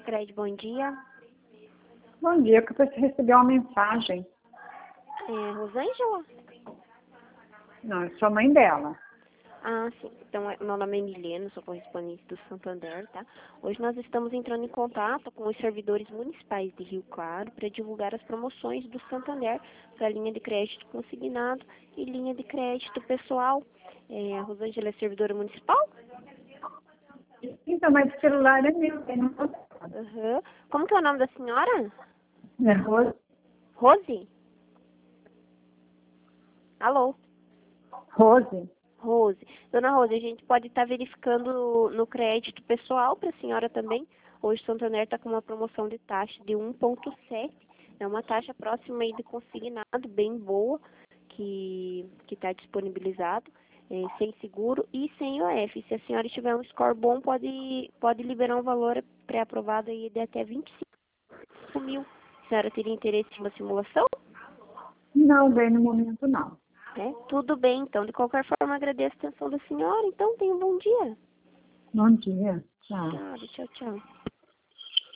Cred, bom dia. Bom dia, que eu preciso receber uma mensagem. Rosângela? Não, eu sou a mãe dela. Ah, sim. Então, meu nome é Milena, sou correspondente do Santander, tá? Hoje nós estamos entrando em contato com os servidores municipais de Rio Claro para divulgar as promoções do Santander para linha de crédito consignado e linha de crédito pessoal. A Rosângela é servidora municipal? Então, mas o celular é meu, eu não posso. Uhum. Como que é o nome da senhora? É Rose. Rose? Alô? Rose. Rose. Dona Rose, a gente pode estar verificando no crédito pessoal para a senhora também. Hoje o Santander está com uma promoção de taxa de 1,7. É uma taxa próxima aí de consignado, bem boa, que está disponibilizado, sem seguro e sem IOF. Se a senhora tiver um score bom, pode liberar um valor pré-aprovado aí de até 25 mil. A senhora teria interesse em uma simulação? Não, bem no momento não. Tudo bem, então. De qualquer forma, agradeço a atenção da senhora. Então, tenha um bom dia. Bom dia. Tchau. Tchau, tchau.